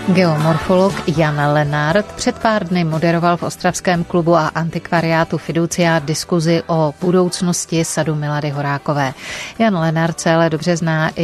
Geomorfolog Jan Lenart před pár dny moderoval v ostravském klubu a antikvariátu Fiducia diskuzi o budoucnosti sadu Milady Horákové. Jan Lenart se ale dobře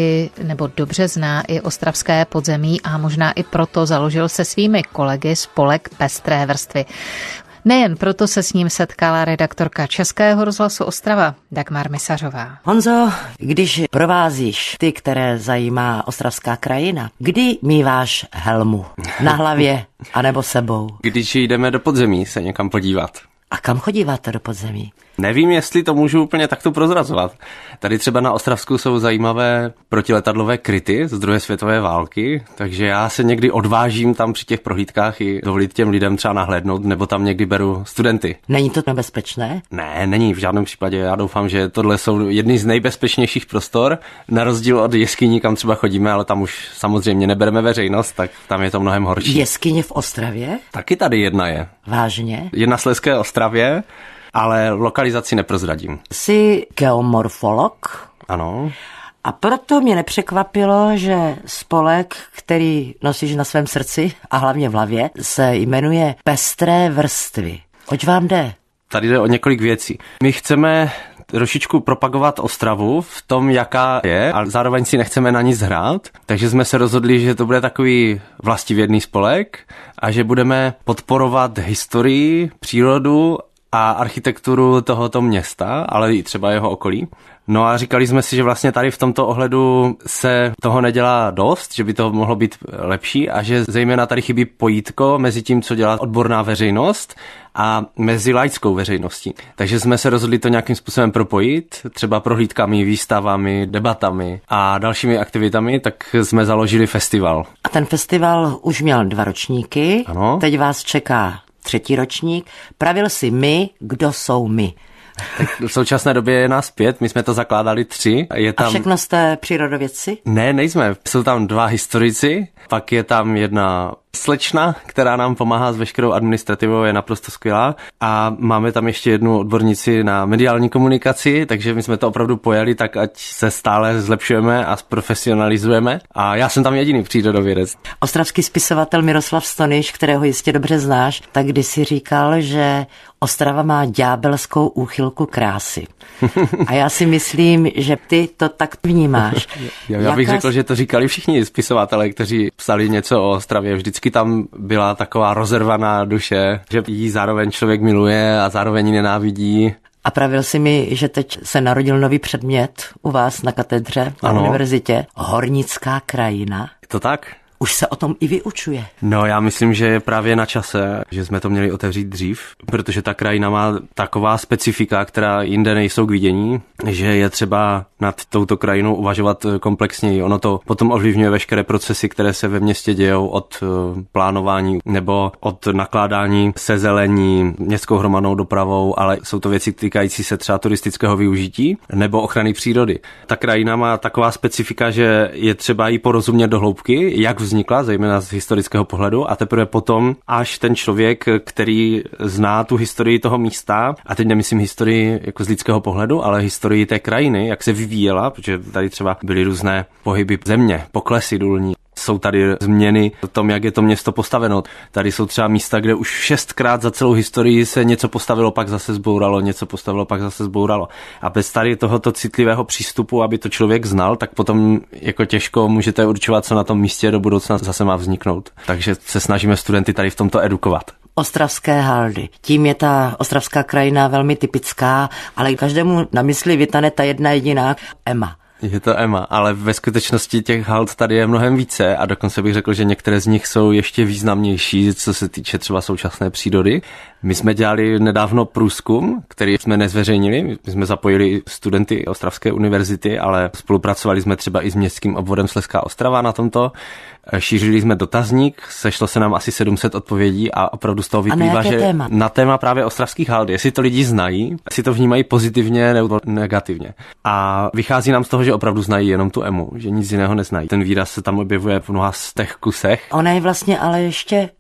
zná i ostravské podzemí a možná i proto založil se svými kolegy spolek Pestré vrstvy. Nejen proto se s ním setkala redaktorka Českého rozhlasu Ostrava Dagmar Misařová. Honzo, když provázíš ty, které zajímá ostravská krajina, kdy míváš helmu? Na hlavě anebo sebou? Když jdeme do podzemí se někam podívat. A kam chodíváte do podzemí? Nevím, jestli to můžu úplně takto prozrazovat. Tady třeba na Ostravsku jsou zajímavé protiletadlové kryty z druhé světové války, takže já se někdy odvážím tam při těch prohlídkách i dovolit těm lidem třeba nahlédnout, nebo tam někdy beru studenty. Není to nebezpečné? Ne, není v žádném případě. Já doufám, že tohle jsou jedny z nejbezpečnějších prostor, na rozdíl od jeskyní, kam třeba chodíme, ale tam už samozřejmě nebereme veřejnost, tak tam je to mnohem horší. Jeskyně v Ostravě? Taky tady jedna je. Vážně? Je na Slezské Ostravě, ale lokalizaci neprozradím. Jsi geomorfolog? Ano. A proto mě nepřekvapilo, že spolek, který nosíš na svém srdci a hlavně v hlavě, se jmenuje Pestré vrstvy. Oč vám jde? Tady jde o několik věcí. My chceme trošičku propagovat Ostravu v tom, jaká je, a zároveň si nechceme na nic hrát, takže jsme se rozhodli, že to bude takový vlastivědný spolek a že budeme podporovat historii, přírodu a architekturu tohoto města, ale i třeba jeho okolí. No a říkali jsme si, že vlastně tady v tomto ohledu se toho nedělá dost, že by to mohlo být lepší a že zejména tady chybí pojítko mezi tím, co dělá odborná veřejnost a mezi laickou veřejností. Takže jsme se rozhodli to nějakým způsobem propojit, třeba prohlídkami, výstavami, debatami a dalšími aktivitami, tak jsme založili festival. A ten festival už měl 2 ročníky, ano. Teď vás čeká 3. ročník. Pravil si my, kdo jsou my. Tak v současné době je nás 5, my jsme to zakládali 3. Je tam... A všechno jste přírodovědci? Ne, nejsme. Jsou tam 2 historici, pak je tam jedna slečna, která nám pomáhá s veškerou administrativou, je naprosto skvělá. A máme tam ještě jednu odbornici na mediální komunikaci, takže my jsme to opravdu pojali tak, ať se stále zlepšujeme a zprofesionalizujeme. A já jsem tam jediný přírodovědec. Ostravský spisovatel Miroslav Stonyš, kterého jistě dobře znáš, tak kdysi říkal, že Ostrava má ďábelskou úchylku krásy. A já si myslím, že ty to tak vnímáš. Já bych řekl, že to říkali všichni spisovatelé, kteří psali něco o Ostravě. Vždycky tam byla taková rozervaná duše, že jí zároveň člověk miluje a zároveň ji nenávidí. A pravil si mi, že teď se narodil nový předmět u vás na katedře na univerzitě. Hornická krajina. Je to tak? Už se o tom i vyučuje. No, já myslím, že je právě na čase, že jsme to měli otevřít dřív, protože ta krajina má taková specifika, která jinde nejsou k vidění, že je třeba nad touto krajinou uvažovat komplexněji. Ono to potom ovlivňuje veškeré procesy, které se ve městě dějou, od plánování nebo od nakládání se zelení, městskou hromadnou dopravou, ale jsou to věci týkající se třeba turistického využití nebo ochrany přírody. Ta krajina má taková specifika, že je třeba jí porozumět do hloubky, jak vznikla, zejména z historického pohledu, a teprve potom, až ten člověk, který zná tu historii toho místa, a teď nemyslím historii jako z lidského pohledu, ale historii té krajiny, jak se vyvíjela, protože tady třeba byly různé pohyby země, poklesy důlní. Jsou tady změny o tom, jak je to město postaveno. Tady jsou třeba místa, kde už 6krát za celou historii se něco postavilo, pak zase zbouralo, něco postavilo, pak zase zbouralo. A bez tady tohoto citlivého přístupu, aby to člověk znal, tak potom jako těžko můžete určovat, co na tom místě do budoucna zase má vzniknout. Takže se snažíme studenty tady v tomto edukovat. Ostravské haldy. Tím je ta ostravská krajina velmi typická, ale každému na mysli vytane ta jedna jediná EMA. Je to EMA, ale ve skutečnosti těch hald tady je mnohem více a dokonce bych řekl, že některé z nich jsou ještě významnější, co se týče třeba současné přírody. My jsme dělali nedávno průzkum, který jsme nezveřejnili. My jsme zapojili studenty Ostravské univerzity, ale spolupracovali jsme třeba i s městským obvodem Slezská Ostrava na tomto. Šířili jsme dotazník, sešlo se nám asi 700 odpovědí a opravdu z toho vyplývá, že téma? Na téma právě ostravských hald, jestli to lidi znají, jestli to vnímají pozitivně nebo negativně. A vychází nám z toho, že opravdu znají jenom tu EMU, že nic jiného neznají. Ten výraz se tam objevuje v mnoha z těch kusech. Ona je vlastně ale ještě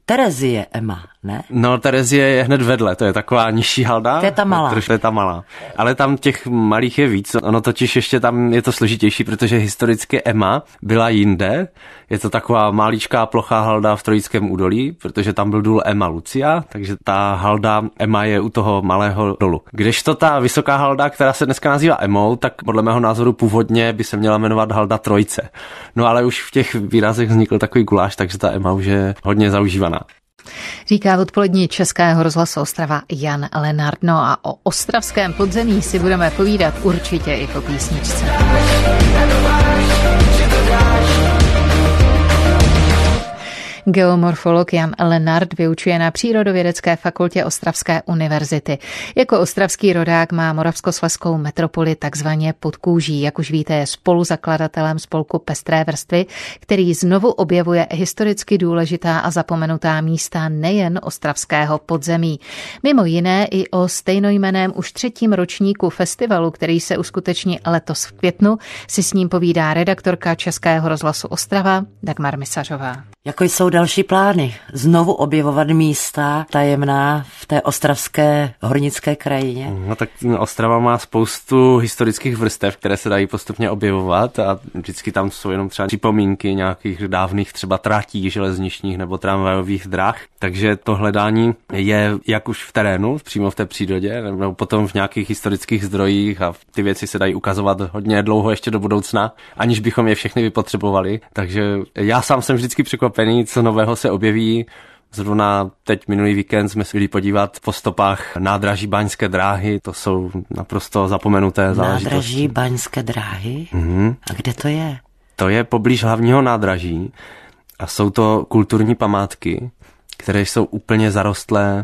Terezie Ema, ne? No, Terezie je hned vedle, to je taková nižší halda. To je ta malá. To je ta malá. Ale tam těch malých je víc. Ono totiž ještě tam je to složitější, protože historicky Ema byla jinde. Je to taková maličká plochá halda v Trojickém údolí, protože tam byl důl Ema Lucia, takže ta halda Ema je u toho malého dolu. Kdežto ta vysoká halda, která se dneska nazývá Emou, tak podle mého názoru původně by se měla jmenovat halda Trojce. No ale už v těch výrazech vznikl takový guláš, takže ta Ema už je hodně zaužívaná. Říká v odpolední Českého rozhlasu Ostrava Jan Lenard. No a o ostravském podzemí si budeme povídat určitě i po písničce. Geomorfolog Jan Lenard vyučuje na Přírodovědecké fakultě Ostravské univerzity. Jako ostravský rodák má Moravskoslezskou metropoli takzvaně pod kůží. Jak už víte, je spoluzakladatelem spolku Pestré vrstvy, který znovu objevuje historicky důležitá a zapomenutá místa nejen ostravského podzemí. Mimo jiné i o stejnojmenném už 3. ročníku festivalu, který se uskuteční letos v květnu, si s ním povídá redaktorka Českého rozhlasu Ostrava Dagmar Misařová. Jako jsou další plány? Znovu objevovat místa tajemná v té ostravské hornické krajině? No tak Ostrava má spoustu historických vrstev, které se dají postupně objevovat a vždycky tam jsou jenom třeba připomínky nějakých dávných třeba tratí železničních nebo tramvajových drah. Takže to hledání je jak už v terénu, přímo v té přírodě, nebo potom v nějakých historických zdrojích a ty věci se dají ukazovat hodně dlouho ještě do budoucna, aniž bychom je všechny vypotřebovali. Takže já sám jsem vždycky překvapený, co nového se objeví. Zrovna teď minulý víkend jsme se byli podívat po stopách nádraží Baňské dráhy, to jsou naprosto zapomenuté záležitosti. Nádraží Baňské dráhy? A kde to je? To je poblíž hlavního nádraží a jsou to kulturní památky, které jsou úplně zarostlé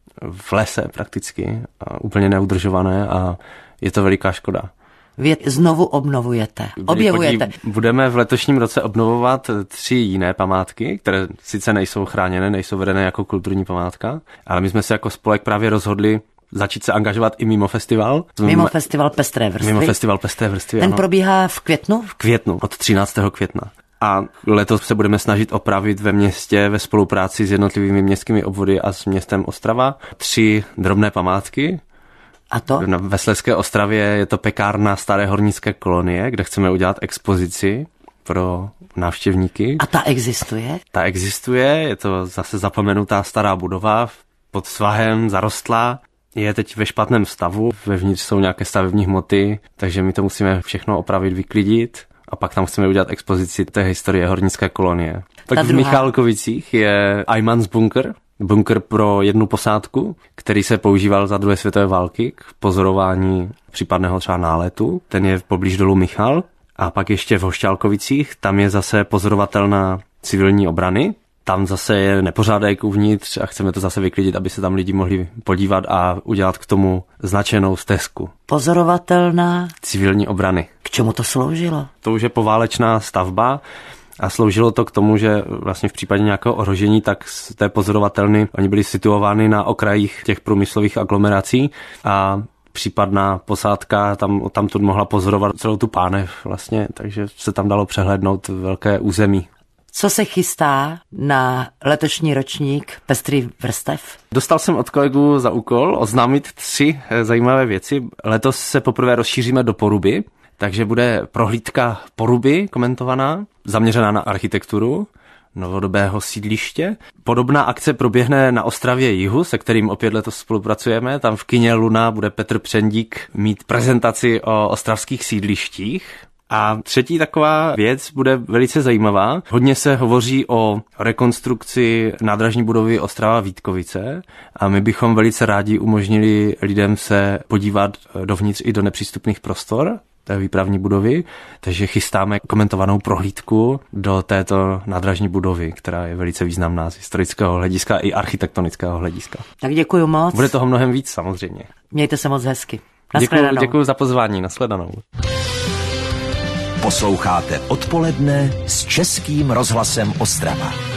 v lese prakticky a úplně neudržované a je to veliká škoda. Vy je znovu obnovujete, objevujete. Budeme v letošním roce obnovovat 3 jiné památky, které sice nejsou chráněné, nejsou vedené jako kulturní památka, ale my jsme se jako spolek právě rozhodli začít se angažovat i mimo festival. Mimo festival Pestré vrstvy? Mimo festival Pestré vrstvy, Ten probíhá v květnu? V květnu, od 13. května. A letos se budeme snažit opravit ve městě ve spolupráci s jednotlivými městskými obvody a s městem Ostrava 3 drobné památky. A to? Ve Slezské Ostravě je to pekárna staré hornické kolonie, kde chceme udělat expozici pro návštěvníky. A ta existuje? Ta existuje, je to zase zapomenutá stará budova, pod svahem zarostlá, je teď ve špatném stavu, vevnitř jsou nějaké stavební hmoty, takže my to musíme všechno opravit, vyklidit a pak tam chceme udělat expozici té historie hornické kolonie. Tak v Michálkovicích je Eimans bunker, bunker pro jednu posádku, který se používal za 2. světové války k pozorování případného třeba náletu. Ten je poblíž dolu Michal. A pak ještě v Hošťálkovicích, tam je zase pozorovatelná civilní obrany. Tam zase je nepořádek uvnitř a chceme to zase vyklidit, aby se tam lidi mohli podívat a udělat k tomu značenou stezku. Pozorovatelná civilní obrany. K čemu to sloužilo? To už je poválečná stavba. A sloužilo to k tomu, že vlastně v případě nějakého ohrožení, tak z té pozorovatelny oni byli situovány na okrajích těch průmyslových aglomerací a případná posádka tam tu mohla pozorovat celou tu pánev vlastně, takže se tam dalo přehlédnout velké území. Co se chystá na letošní ročník Pestrých vrstev? Dostal jsem od kolegů za úkol oznámit 3 zajímavé věci. Letos se poprvé rozšíříme do Poruby, takže bude prohlídka Poruby komentovaná, zaměřená na architekturu novodobého sídliště. Podobná akce proběhne na Ostravě Jihu, se kterým opět letos spolupracujeme. Tam v kině Luna bude Petr Přendík mít prezentaci o ostravských sídlištích. A 3. taková věc bude velice zajímavá. Hodně se hovoří o rekonstrukci nádražní budovy Ostrava Vítkovice a my bychom velice rádi umožnili lidem se podívat dovnitř i do nepřístupných prostor té výpravní budovy, takže chystáme komentovanou prohlídku do této nádražní budovy, která je velice významná z historického hlediska i architektonického hlediska. Tak děkuji moc. Bude toho mnohem víc samozřejmě. Mějte se moc hezky. Děkuji za pozvání, nashledanou. Posloucháte Odpoledne s Českým rozhlasem Ostrava.